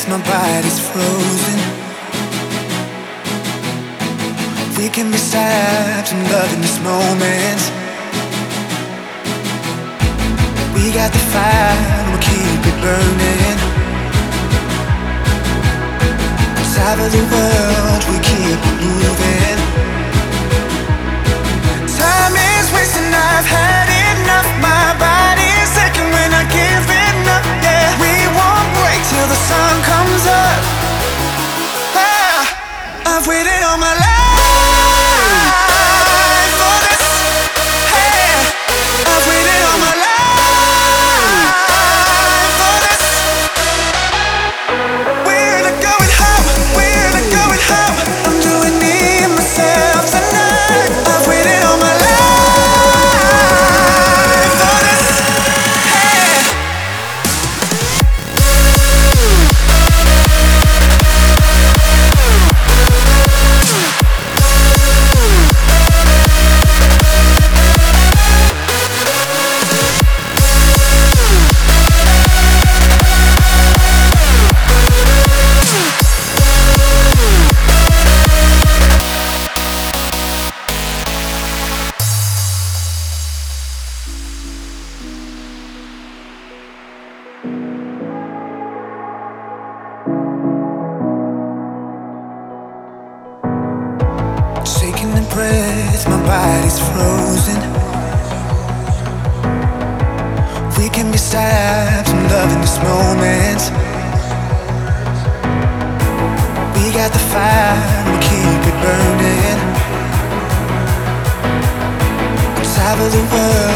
my body's frozen. We can be stabbed in love in this moment. We got the fire and we'll keep it burning. Top of the world, we keep it moving. Time is wasting, I've had enough. My body's aching when I give it up. Yeah, we won't break till the sun comes up. Ah, I've waited all my life for this. Hey, I've waited all my life for this. We're not going home, we're not going home. I'm doing me and myself tonight. I've waited all my life. Taking a breath, my body's frozen. We can be stabbed in love in this moment. We got the fire and we'll keep it burning. On top of the world,